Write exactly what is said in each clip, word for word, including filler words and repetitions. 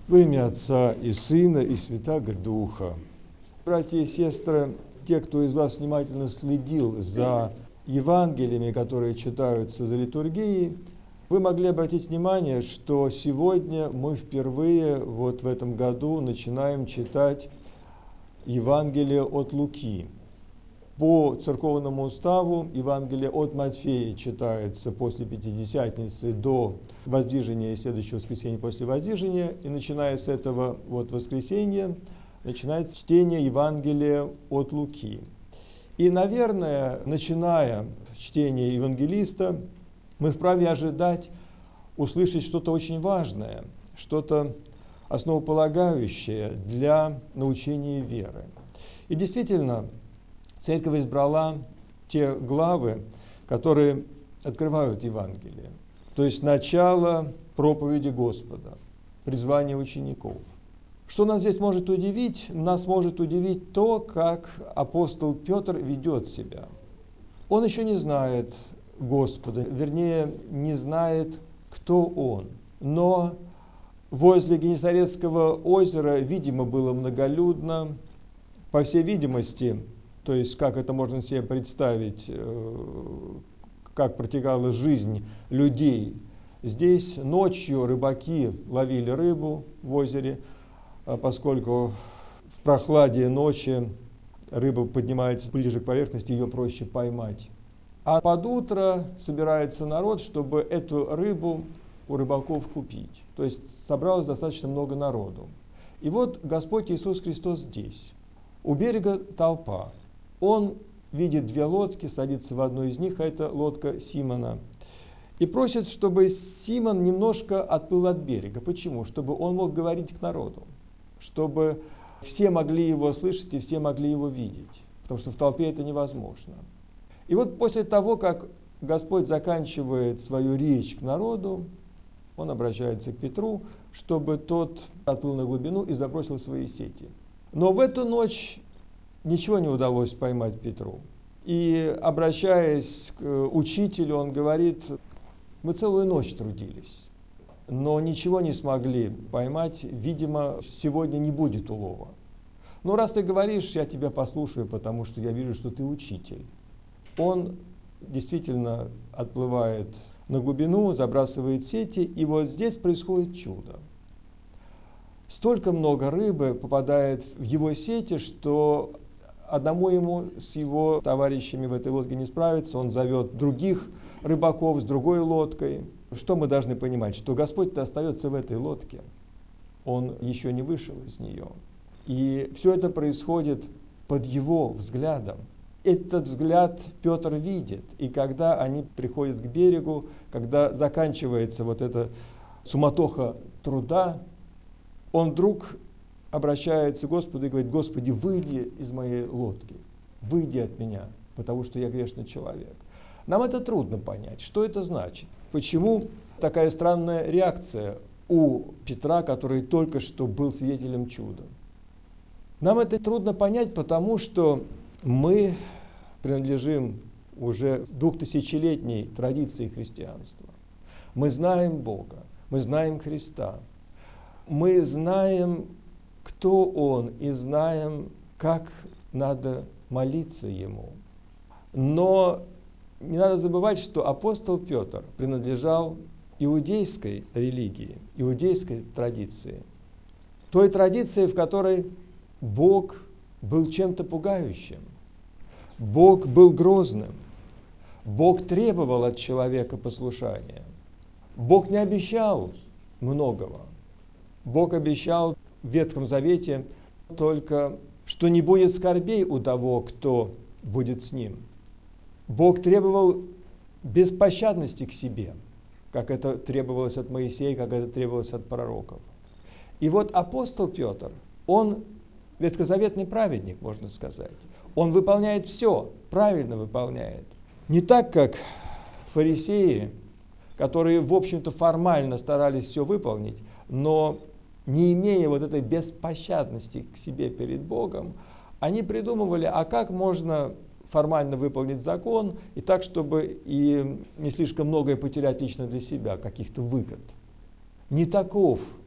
Во имя Отца и Сына и Святаго Духа. Братья и сестры, те, кто из вас внимательно следил за Евангелиями, которые читаются за литургией, вы могли обратить внимание, что сегодня мы впервые вот в этом году начинаем читать Евангелие от Луки. По церковному уставу Евангелие от Матфея читается после Пятидесятницы до воздвижения и следующего воскресенья после воздвижения. И начиная с этого вот воскресенья начинается чтение Евангелия от Луки. И, наверное, начиная чтение евангелиста, мы вправе ожидать услышать что-то очень важное, что-то основополагающее для научения веры. И действительно, Церковь избрала те главы, которые открывают Евангелие. То есть начало проповеди Господа, призвание учеников. Что нас здесь может удивить? Нас может удивить то, как апостол Петр ведет себя. Он еще не знает Господа, вернее, не знает, кто Он. Но возле Генесарецкого озера, видимо, было многолюдно. По всей видимости, то есть, как это можно себе представить, как протекала жизнь людей. Здесь ночью рыбаки ловили рыбу в озере, поскольку в прохладе ночи рыба поднимается ближе к поверхности, ее проще поймать. А под утро собирается народ, чтобы эту рыбу у рыбаков купить. То есть собралось достаточно много народу. И вот Господь Иисус Христос здесь. У берега толпа. Он видит две лодки, садится в одну из них, а это лодка Симона. И просит, чтобы Симон немножко отплыл от берега. Почему? Чтобы он мог говорить к народу. Чтобы все могли его слышать и все могли его видеть. Потому что в толпе это невозможно. И вот после того, как Господь заканчивает свою речь к народу, он обращается к Петру, чтобы тот отплыл на глубину и забросил свои сети. Но в эту ночь ничего не удалось поймать Петру. И, обращаясь к учителю, он говорит: мы целую ночь трудились, но ничего не смогли поймать, видимо, сегодня не будет улова. Ну, раз ты говоришь, я тебя послушаю, потому что я вижу, что ты учитель. Он действительно отплывает на глубину, забрасывает сети, и вот здесь происходит чудо. Столько много рыбы попадает в его сети, что одному ему с его товарищами в этой лодке не справиться. Он зовет других рыбаков с другой лодкой. Что мы должны понимать? Что Господь-то остается в этой лодке. Он еще не вышел из нее. И все это происходит под его взглядом. Этот взгляд Петр видит. И когда они приходят к берегу, когда заканчивается вот эта суматоха труда, он вдруг обращается к Господу и говорит: Господи, выйди из моей лодки, выйди от меня, потому что я грешный человек. Нам это трудно понять. Что это значит? Почему такая странная реакция у Петра, который только что был свидетелем чуда? Нам это трудно понять, потому что мы принадлежим уже двухтысячелетней традиции христианства. Мы знаем Бога, мы знаем Христа, мы знаем, кто Он, и знаем, как надо молиться Ему. Но не надо забывать, что апостол Петр принадлежал иудейской религии, иудейской традиции. Той традиции, в которой Бог был чем-то пугающим. Бог был грозным. Бог требовал от человека послушания. Бог не обещал многого. Бог обещал в Ветхом Завете только, что не будет скорбей у того, кто будет с ним. Бог требовал беспощадности к себе, как это требовалось от Моисея, как это требовалось от пророков. И вот апостол Петр, он ветхозаветный праведник, можно сказать. Он выполняет все, правильно выполняет. Не так, как фарисеи, которые, в общем-то, формально старались все выполнить, но не имея вот этой беспощадности к себе перед Богом, они придумывали, а как можно формально выполнить закон, и так, чтобы и не слишком многое потерять лично для себя, каких-то выгод. Не таков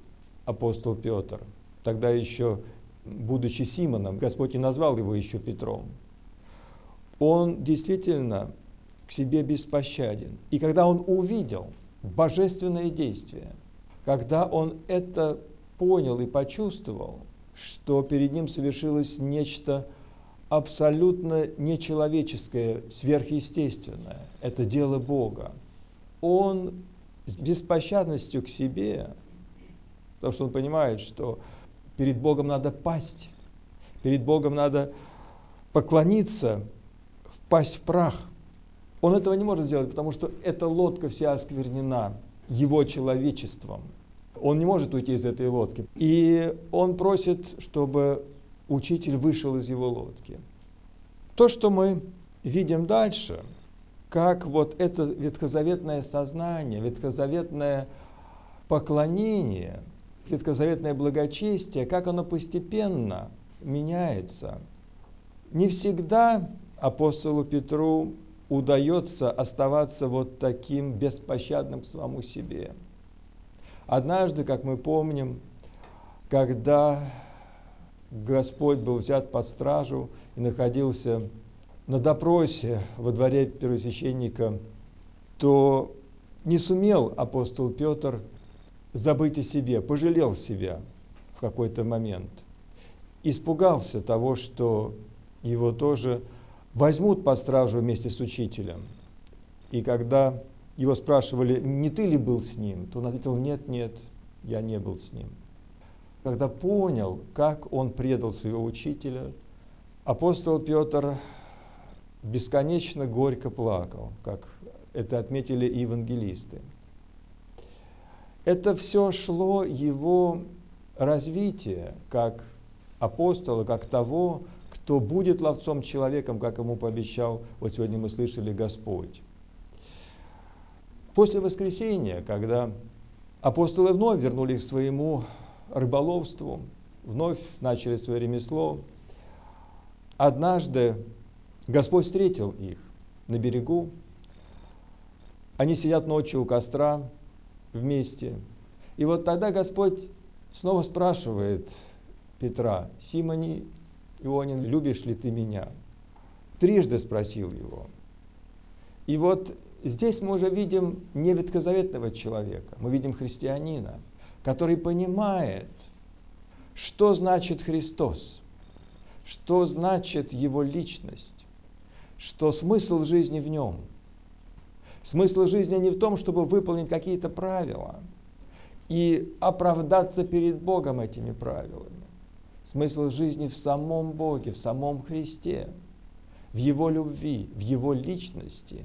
апостол Петр, тогда еще будучи Симоном, Господь не назвал его еще Петром. Он действительно к себе беспощаден. И когда он увидел божественное действие, когда он это понял и почувствовал, что перед ним совершилось нечто абсолютно нечеловеческое, сверхъестественное, это дело Бога, он с беспощадностью к себе, потому что он понимает, что перед Богом надо пасть, перед Богом надо поклониться, впасть в прах. Он этого не может сделать, потому что эта лодка вся осквернена его человечеством. Он не может уйти из этой лодки. И он просит, чтобы учитель вышел из его лодки. То, что мы видим дальше, как вот это ветхозаветное сознание, ветхозаветное поклонение, ветхозаветное благочестие, как оно постепенно меняется. Не всегда апостолу Петру удается оставаться вот таким беспощадным к самому себе. Однажды, как мы помним, когда Господь был взят под стражу и находился на допросе во дворе первосвященника, то не сумел апостол Петр забыть о себе, пожалел себя в какой-то момент. Испугался того, что его тоже возьмут под стражу вместе с учителем. И когда его спрашивали, не ты ли был с ним, то он ответил, нет, нет, я не был с ним. Когда понял, как он предал своего учителя, апостол Петр бесконечно горько плакал, как это отметили и евангелисты. Это все шло его развитие как апостола, как того, кто будет ловцом человеком, как ему пообещал, вот сегодня мы слышали, Господь. После воскресения, когда апостолы вновь вернулись к своему рыболовству, вновь начали свое ремесло, однажды Господь встретил их на берегу. Они сидят ночью у костра вместе. И вот тогда Господь снова спрашивает Петра, «Симоне Ионин, любишь ли ты меня?» Трижды спросил его. И вот здесь мы уже видим не ветхозаветного человека, мы видим христианина, который понимает, что значит Христос, что значит Его личность, что смысл жизни в Нем. Смысл жизни не в том, чтобы выполнить какие-то правила и оправдаться перед Богом этими правилами. Смысл жизни в самом Боге, в самом Христе, в Его любви, в Его личности.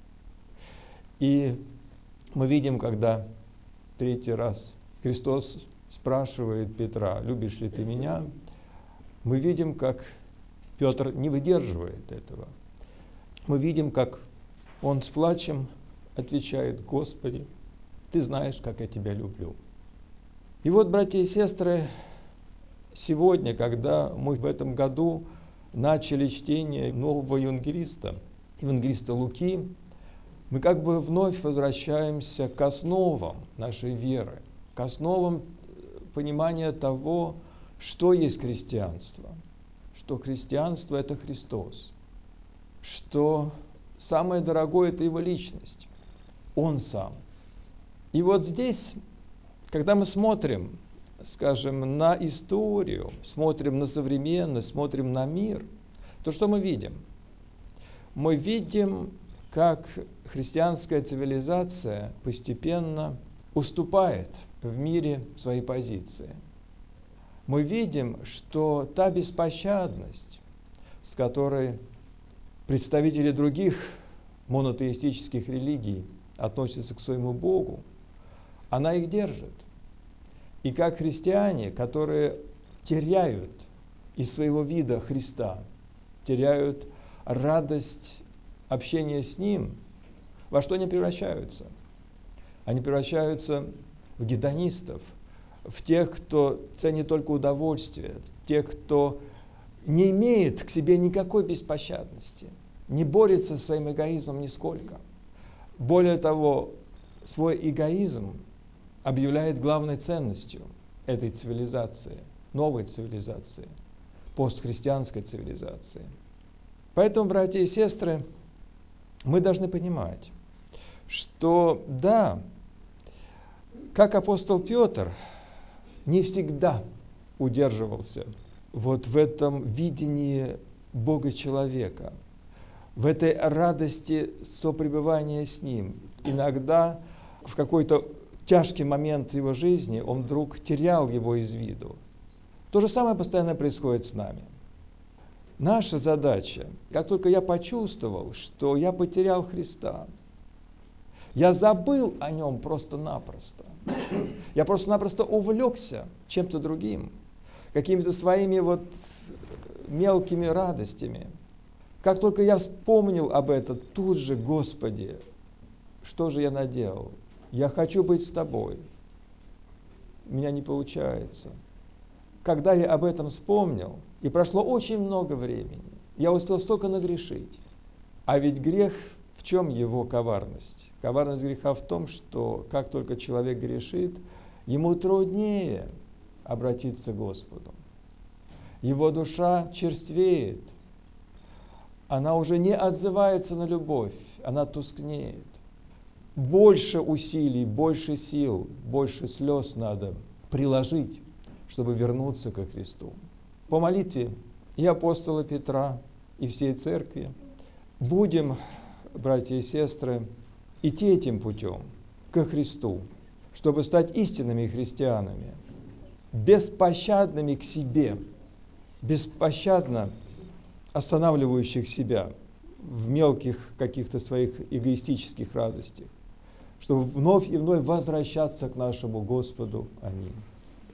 И мы видим, когда третий раз Христос спрашивает Петра, любишь ли ты меня, мы видим, как Петр не выдерживает этого. Мы видим, как он с плачем отвечает, Господи, ты знаешь, как я тебя люблю. И вот, братья и сестры, сегодня, когда мы в этом году начали чтение нового евангелиста, евангелиста Луки, мы как бы вновь возвращаемся к основам нашей веры, к основам понимания того, что есть христианство, что христианство – это Христос, что самое дорогое – это Его личность, Он Сам. И вот здесь, когда мы смотрим, скажем, на историю, смотрим на современность, смотрим на мир, то что мы видим? Мы видим, как христианская цивилизация постепенно уступает в мире своей позиции. Мы видим, что та беспощадность, с которой представители других монотеистических религий относятся к своему Богу, она их держит. И как христиане, которые теряют из своего вида Христа, теряют радость общения с Ним, во что они превращаются? Они превращаются в гедонистов, в тех, кто ценит только удовольствие, в тех, кто не имеет к себе никакой беспощадности, не борется со своим эгоизмом нисколько. Более того, свой эгоизм объявляет главной ценностью. этой цивилизации, новой цивилизации, постхристианской цивилизации. Поэтому, братья и сестры, мы должны понимать, что да, как апостол Петр не всегда удерживался вот в этом видении Бога-человека, в этой радости сопребывания с Ним. Иногда в какой-то тяжкий момент его жизни он вдруг терял его из виду. То же самое постоянно происходит с нами. Наша задача, как только я почувствовал, что я потерял Христа, я забыл о Нем просто-напросто. Я просто-напросто увлекся чем-то другим, какими-то своими вот мелкими радостями. Как только я вспомнил об этом, тут же, Господи, что же я наделал? Я хочу быть с Тобой. У меня не получается. Когда я об этом вспомнил, и прошло очень много времени, я успел столько нагрешить. А ведь грех, в чем его коварность? Коварность греха в том, что как только человек грешит, ему труднее обратиться к Господу. Его душа черствеет. Она уже не отзывается на любовь, она тускнеет. Больше усилий, больше сил, больше слез надо приложить, чтобы вернуться ко Христу. По молитве и апостола Петра, и всей церкви будем, братья и сестры, идти этим путем ко Христу, чтобы стать истинными христианами, беспощадными к себе, беспощадно останавливающих себя в мелких каких-то своих эгоистических радостях, чтобы вновь и вновь возвращаться к нашему Господу. Аминь.